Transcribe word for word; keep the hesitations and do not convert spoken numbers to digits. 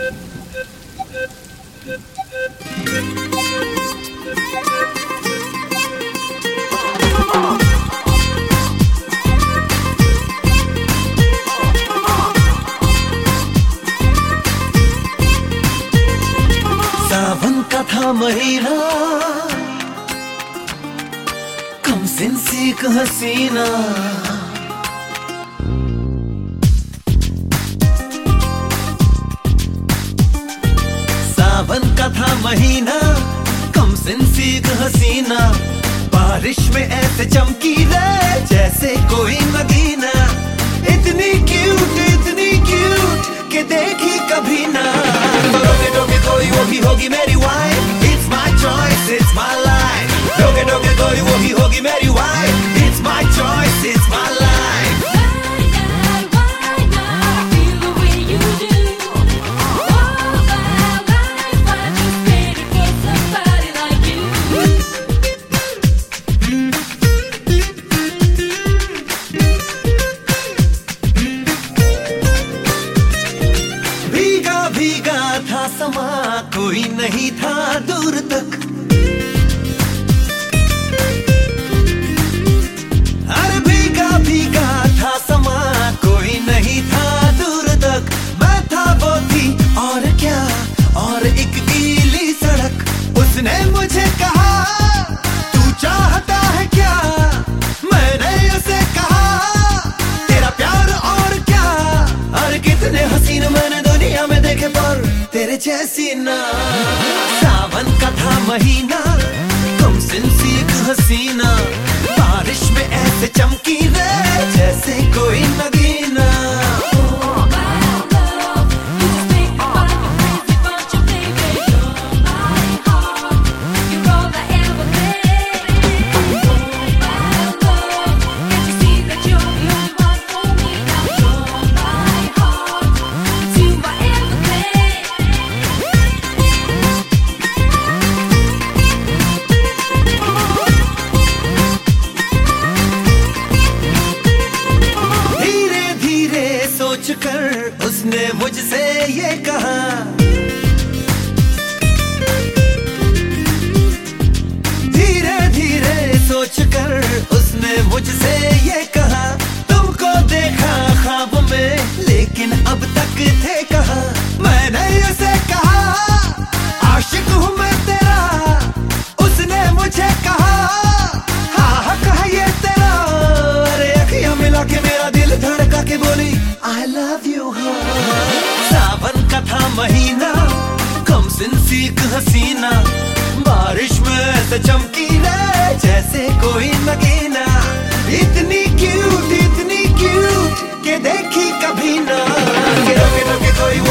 सावन का था महीना, कम सिन सी एक हसीना, सावन का था महीना, कम सिन सी एक हसीना, बारिश में ऐसे चमकी रे जैसे कोई नगीना, इतनी क्यूट इतनी क्यूट के देखी कभी ना। डोगे डोगे कोई वही होगी मेरी wife, it's my choice it's my life. डोगे डोगे कोई वही होगी मेरी wife, it's my choice it's my life. भीगा था समा, कोई नहीं था दूर तक, अरे भीगा भीगा था समा, कोई नहीं था दूर तक, मैं था वो थी और क्या, और एक गीली सड़क, उसने मुझे कहा तू चाहता है क्या, मैंने उसे कहा तेरा प्यार और क्या, और कितने हसीन मैंने दुनिया में देखे पर तेरे जैसी ना। सावन का था महीना, तुम सिन सी एक हसीना, बारिश में ऐसे चमकी रे जैसे कोई नगीना। कर उसने मुझसे ये कहा, धीरे धीरे सोच कर उसने मुझसे ये कहा, तुमको देखा ख्वाब में लेकिन अब तक थे कहा, मैंने उसे कहा आशिक हूँ मैं तेरा, उसने मुझे कहा हाँ हाँ कहा ये तेरा, अरे अखियां मिला के मेरा दिल धड़का के बोली I love you हाँ। सावन का था महीना, कम सिन सी एक हसीना, बारिश में ऐसे चमकी रे जैसे कोई नगीना, इतनी क्यूट इतनी क्यूट के देखी कभी ना। के रोके रोके कोई